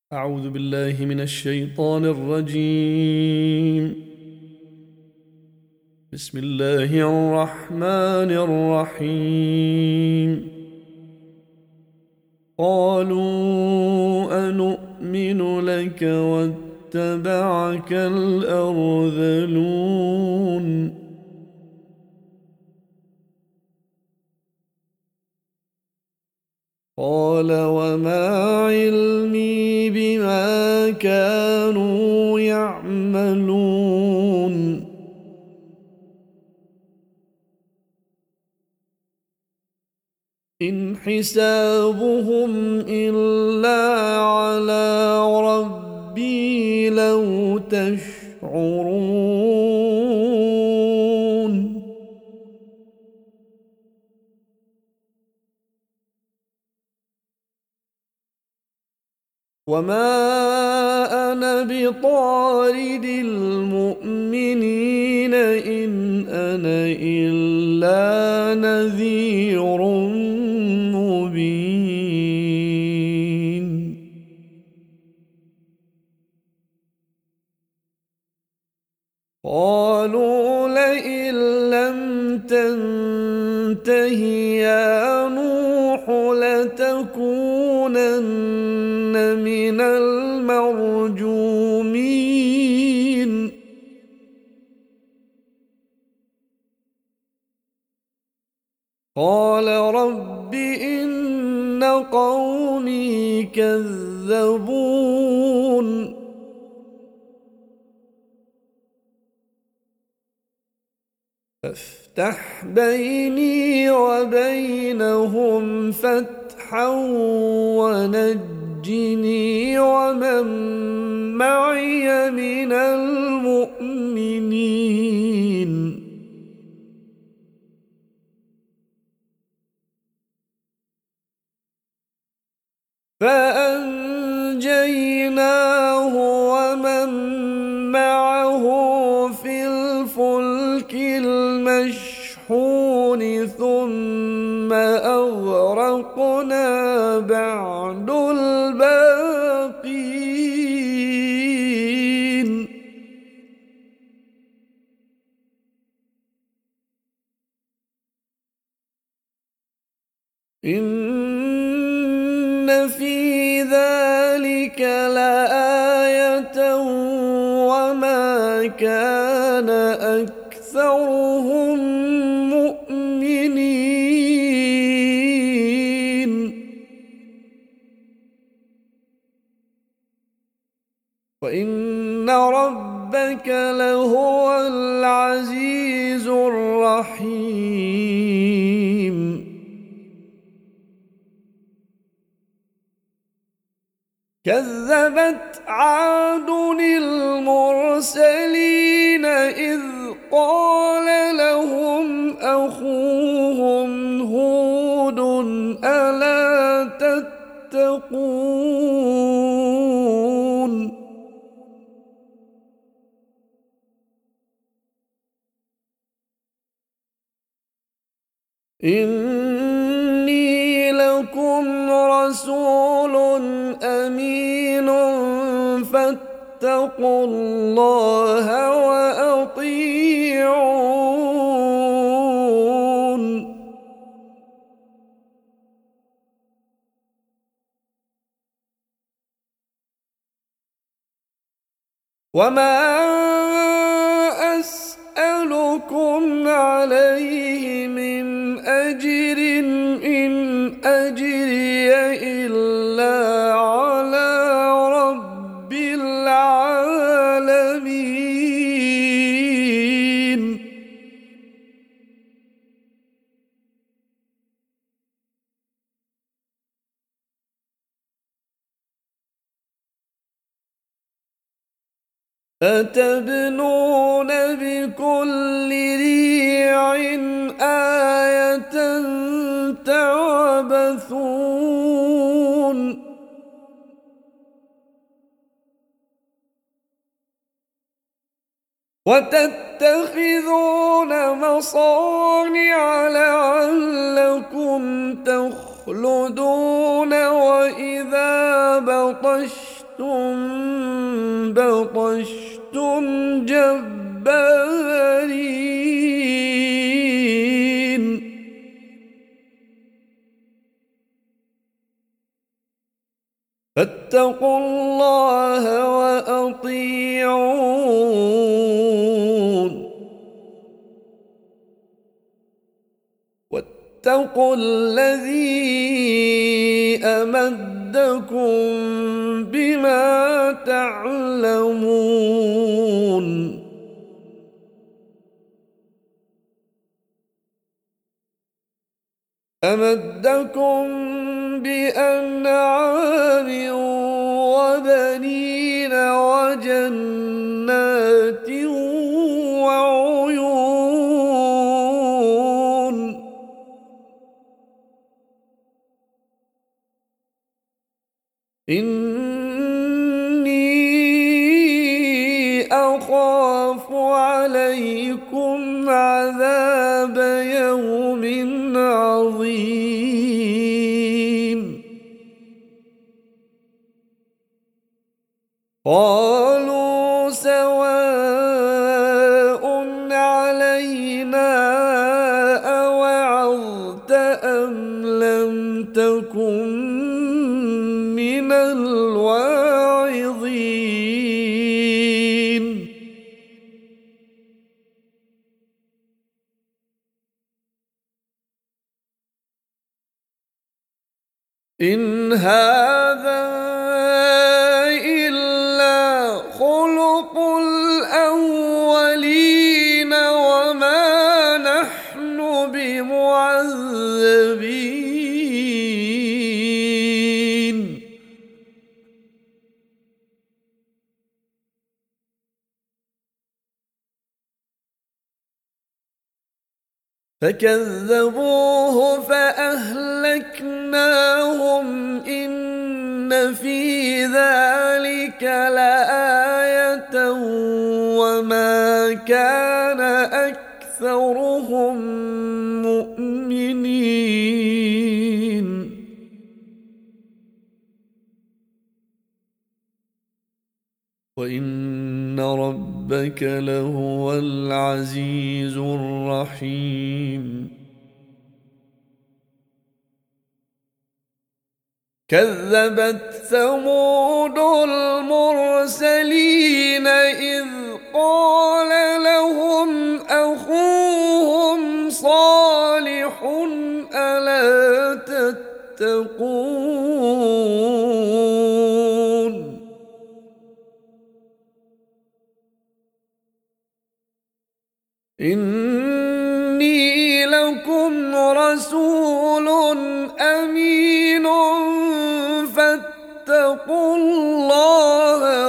أعوذ بالله من الشيطان الرجيم. بسم الله الرحمن الرحيم. قالوا أنؤمن لك واتبعك الأرذلون قال وما علمي بما كانوا يعملون إن حسابهم إلا على ربي لو تشعرون وما أنا بطارد المؤمنين إن أنا إلا نذير مبين قالوا لئن لم تنته يا نوح لتكونن من المرجومين قال رب إن قومي كذبون فافتح بيني وبينهم فتحا ونجني ومن معي من المؤمنين فأنجيناه ومن معه في الفلك المشحون ثم أغرقنا بعد الباقين إن في ذلك لآية وما كان أكثرهم مؤمنين وإن ربك لهو العزيز الرحيم كذبت عاد المرسلين إذ قال لهم أخوهم هود ألا تتقون إني لكم رسول أمين فاتقوا الله وأطيعون وما أسألكم عليه من أجر إن أجري إلا على رب العالمين أتبنون بكل ريع آية تعبثون وتتخذون مصانع لعلكم تخلدون وإذا بطشتم بطشتم جبارين فاتقوا الله وأطيعون واتقوا الذي أمدكم بما تعلمون أمدكم بأنعام وبنين وجنات وعيون إني أخاف عليكم عذاب يوم عظيم قالوا سواء علينا أوعظت أم لم تكن من الواعظين إن هذا إلا خلق الأولين وما نحن بمعذبين فكذبوه فأهلكناهم إن في ذلك لآية وما كان أكثرهم مؤمنين وإن ربك لهو العزيز الرحيم كذبت ثمود المرسلين إذ قال لهم أخوهم صالح ألا تتقون إني لكم رسول أمين فاتقوا الله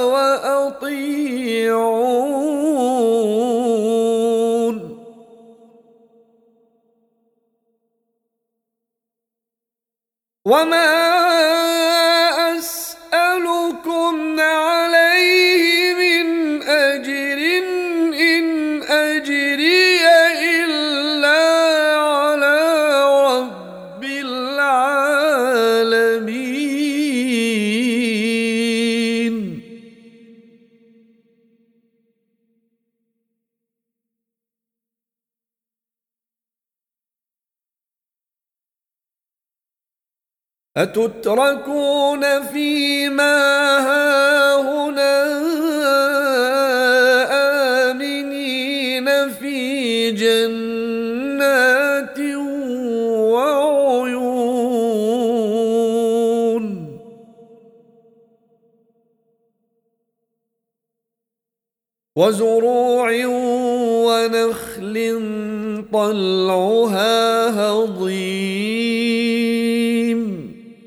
وأطيعون وما أسألكم عليه من أجر إن أجري إلا على رب العالمين أتتركون فيما هاهنا آمنين في جنات وعيون وزروع ونخل طلعها هضيم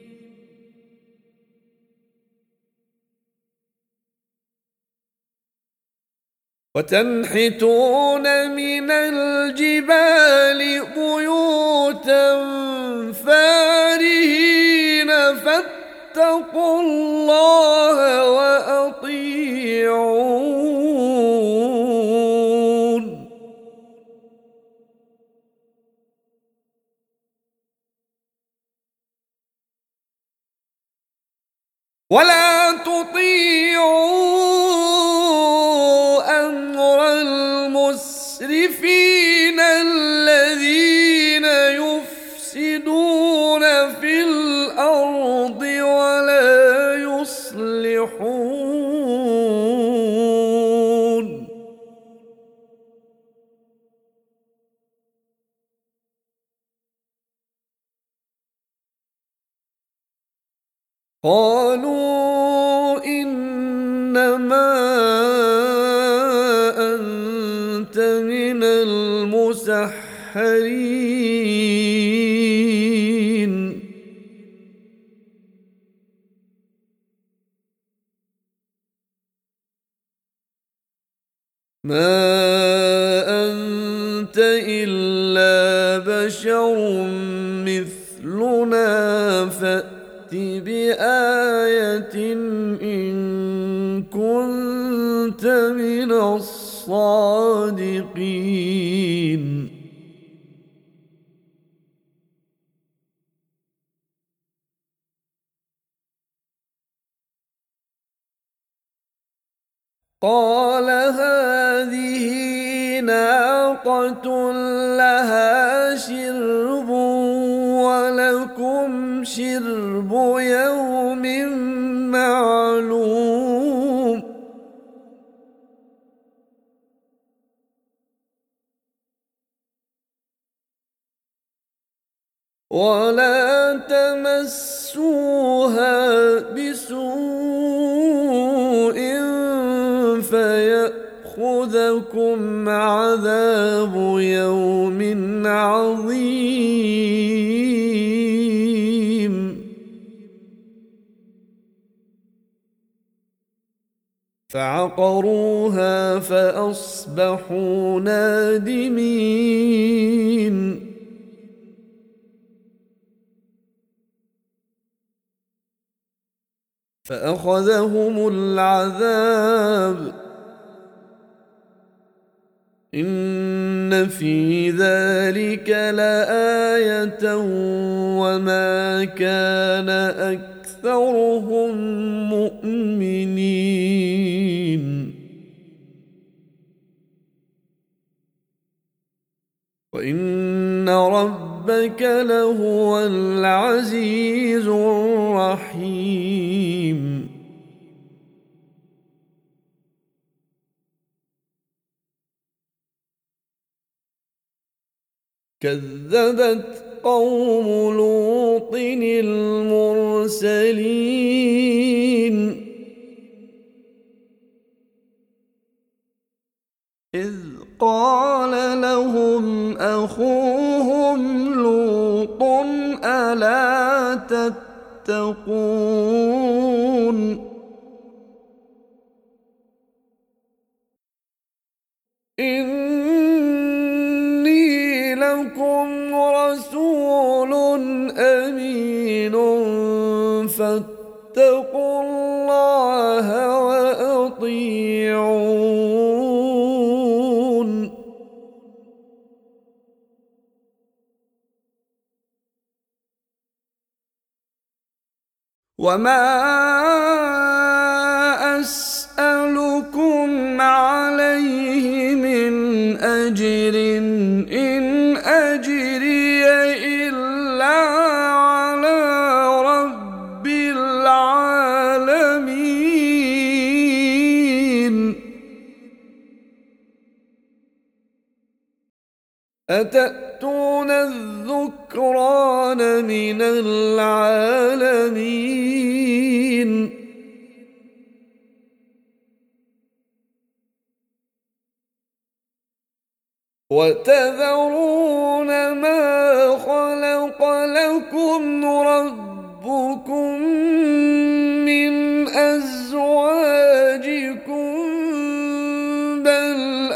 وتنحتون من الجبال بيوتا فارهين فاتقوا الله وأطيعون ولا تطيعوا أمر المسرفين الذين يفسدون في الأرض ولا يصلحون قالوا إنما أنت من المسحرين ما أنت إلا بشر مثلنا فأت بآية إن كنت من الصادقين قال هذه ناقة لها شرب ولكم شرب يوم معلوم ولا تمسوها بسوء فيأخذكم عذاب يوم عظيم فعقروها فأصبحوا نادمين فأخذهم العذاب إن في ذلك لآية وما كان أكثرهم مؤمنين وإن ربك لهو العزيز الرحيم كذبت قوم لوط المرسلين إذ قال لهم أخوهم لوط ألا تتقون إني لكم رسول أمين فاتقوا الله وأطيعون وما أسألكم عليه من أجر إن أجري إلا على رب العالمين أتأتون الذكران من العالمين وتذرون ما خلق لكم ربكم من أزواجكم بل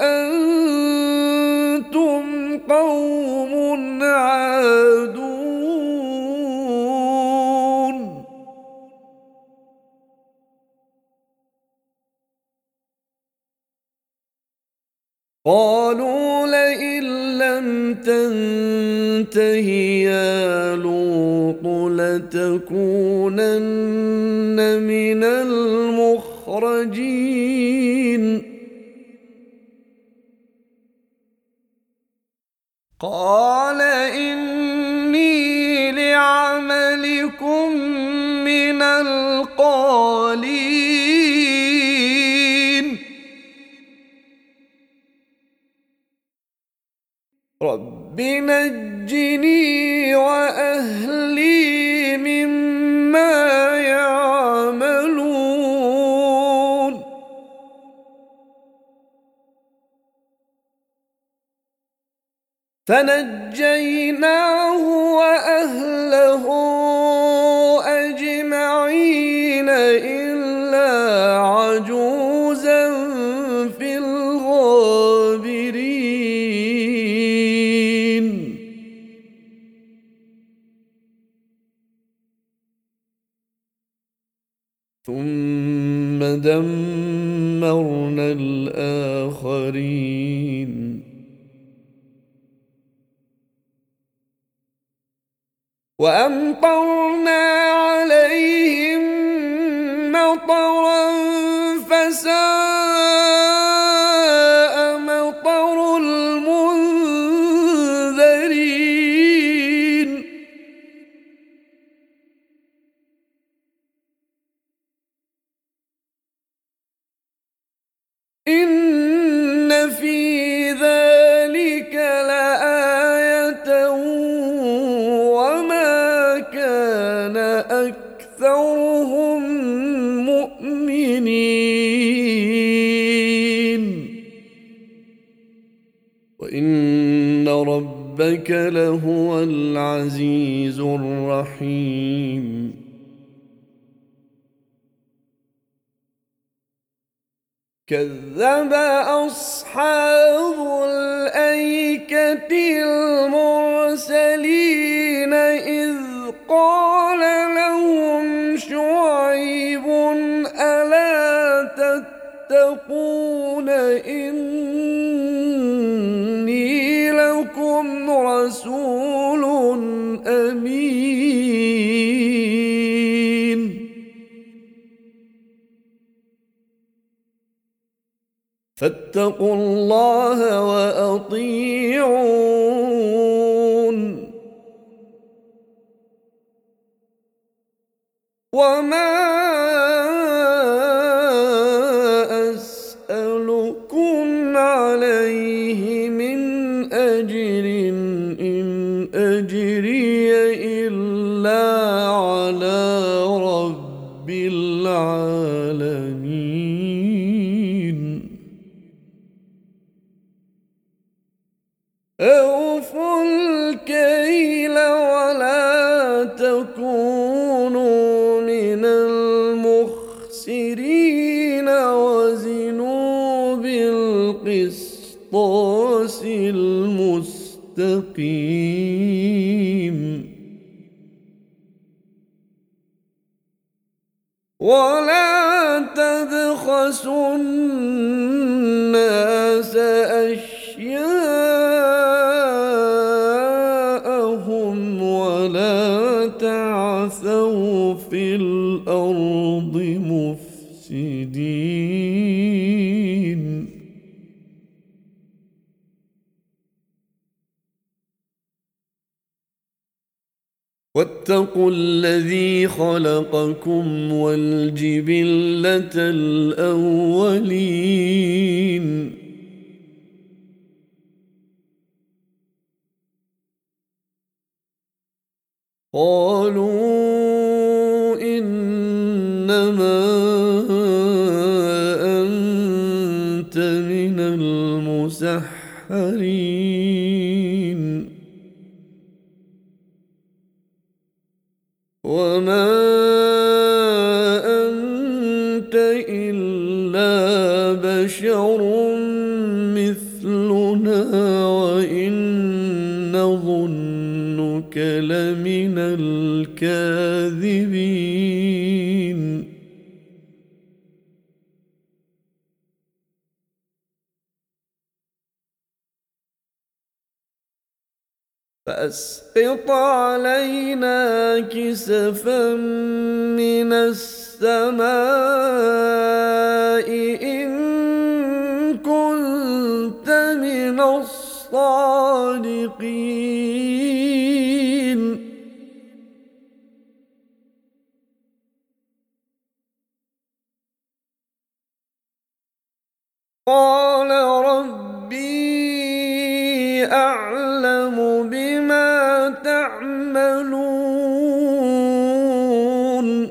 أنتم قوم عادون قالوا لئن لم تنته يا لوط لتكونن من مخرجين قال إني لعملكم من القالين رب نجني وأهلي مما يعملون فنجيناه وأهله أجمعين إلا عجوزا في الغابرين ثم دمرنا الآخرين وأمطرنا عليهم مطرا فساء مطر المنذرين إن في ذلك لآية وما كان أكثرهم مؤمنين وإن ربك لهو العزيز الرحيم كذب أصحاب الأيكة المرسلين إذ قال لهم شعيب ألا تتقون إني لكم رسول أمين فاتقوا الله وأطيعون وما أسألكم عليه من أجر إن أجري إلا على رب العالمين أوفوا الكيل ولا تكونوا من المخسرين وزنوا بالقسطاس المستقيم ولا تبخسوا الناس أشياءهم ولا تعثوا في الأرض مفسدين واتقوا الذي خلقكم والجبلة الأولين قالوا إنما أنت من المسحرين وما أنت إلا بشر مثلنا وإن نظنك لمن الكاذبين فأسقط علينا كسفا من السماء إن كنت من الصادقين. قال ربي أعلم بما تعملون.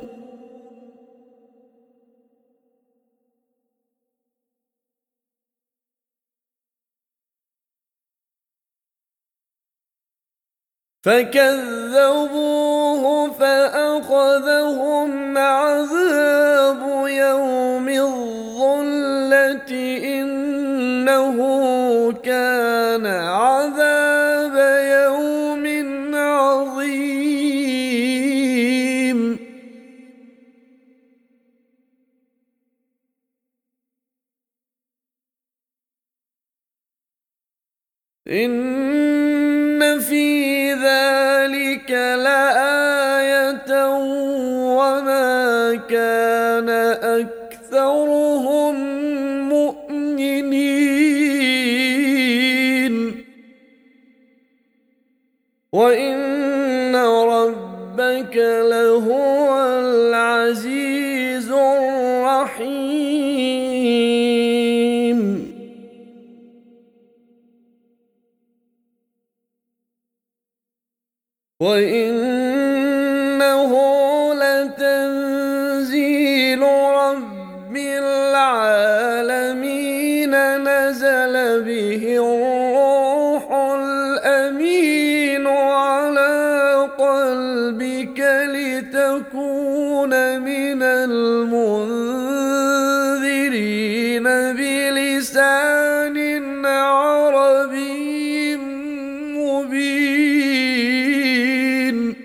فكذبوه فأخذهم عذاب يوم الظلة إنه كان عذاب يوم عظيم. إن في ذلك لآية وما كان أكثرهم مؤمنين وإن ربك لهو العزيز الرحيم. وإنه لتنزيل رب العالمين نزل به الروح الأمين على قلبك لتكون من المنذرين بلسان عربي مبين.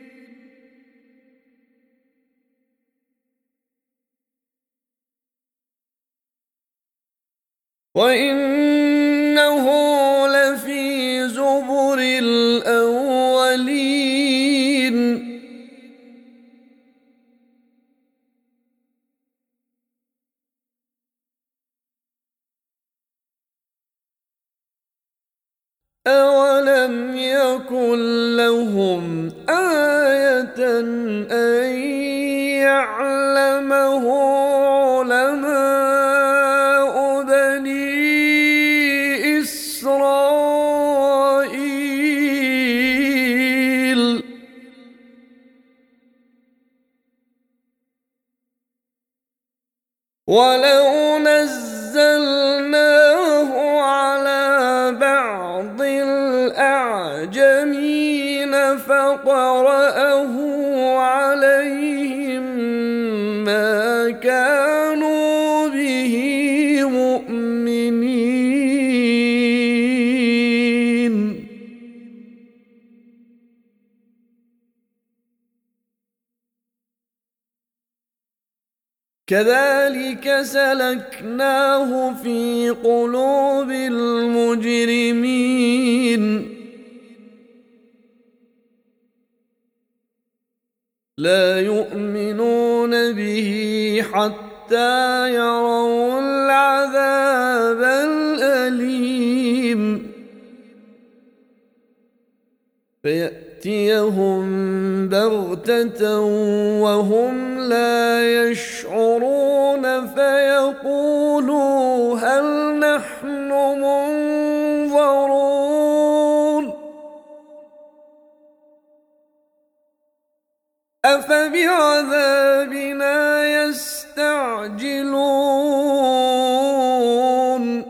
وإنه لفي زبر الأولين. أولم يكن لهم آية أن يعلمه علماء بني إسرائيل. ولو نزلناه على بعض الأعجمين فقرأه عليهم ما كانوا به مؤمنين. كذلك سلكناه في قلوب المجرمين لا يؤمنون به حتى يروا العذاب الأليم فيأتيهم بغتة وهم لا يشعرون فيقولوا هل نحن منظرون أفبعذابنا يستعجلون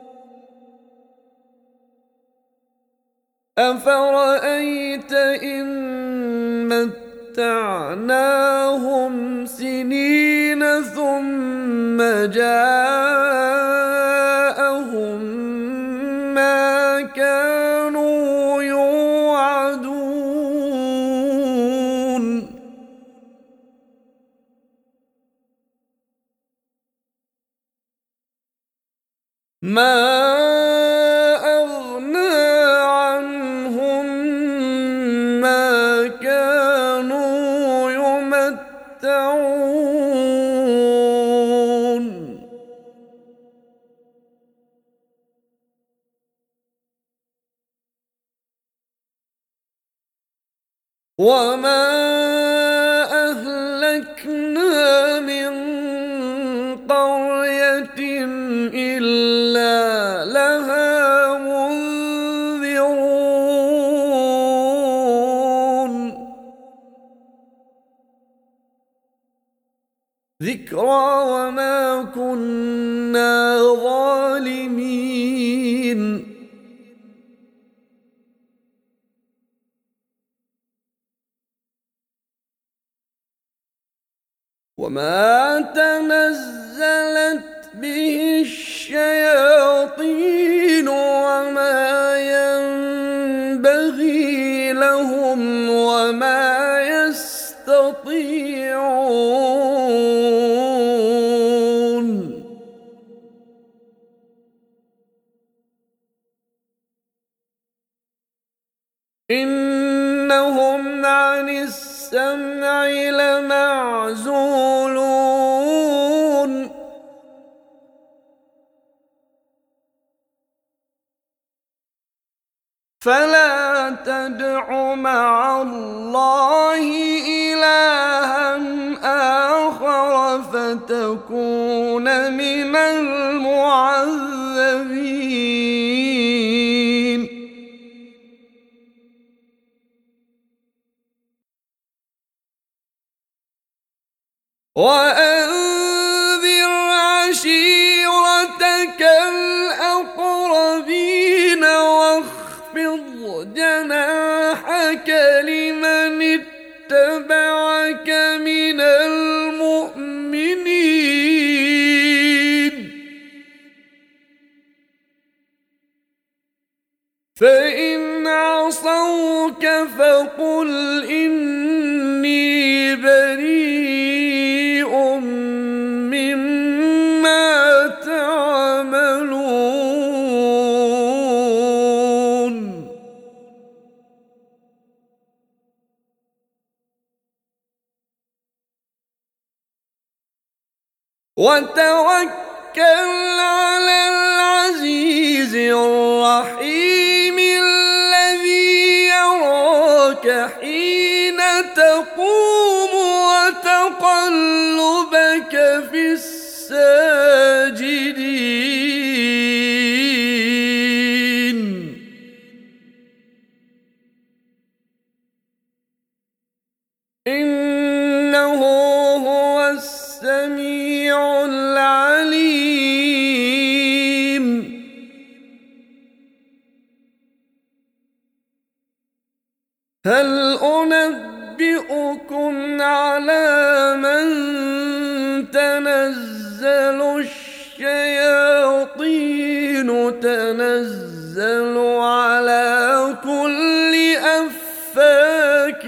أفرأيت إن متعناهم سنين ثم جاءهم ما كانوا يوعدون ما أغنى عنهم ما كانوا يمتعون وما أهلكنا من قرية إلا لها منذرون ذكرى وما كنا ظالمين وما تنزلت به الشياطين وما ينبغي لهم وما يستطيعون إنهم عن السمع لمعزولون فلا تدع مع الله إلها آخر فتكون من المعذبين وأنذر عشيرتك الأقربين واخفض جناحك لمن اتبعك من المؤمنين فإن عصوك فقل إني بريء مما تعملون وتوكل على العزيز الرحيم الذي يراك حين تقوم وتقلبك في الساجدين إنه هو السميع العليم هل أنبئكم على من تنزل الشياطين تنزل على كل أفاك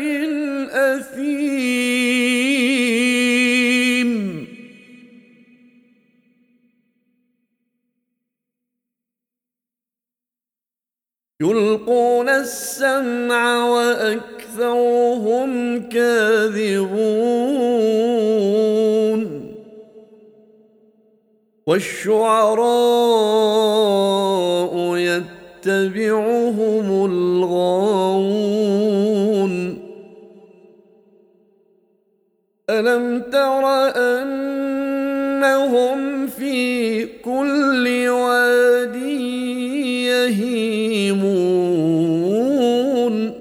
أثيم يلقون السمع وأكثرهم كاذبون والشعراء يتبعهم الغاوون ألم تر أنهم في كل واد يهيمون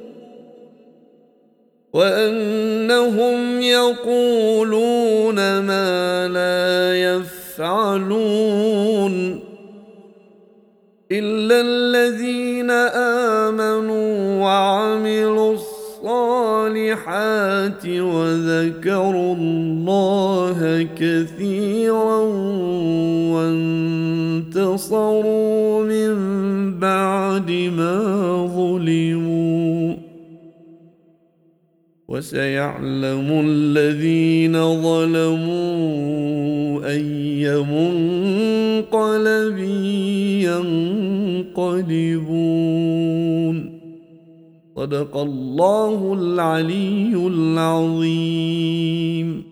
وأنهم يقولون ما لا يفعلون إلا الذين آمنوا وعملوا الصالحات وذكروا الله كثيرا وانتصروا من بعد ما ظلموا وسيعلم الذين ظلموا أي منقلب ينقلبون صدق الله العلي العظيم.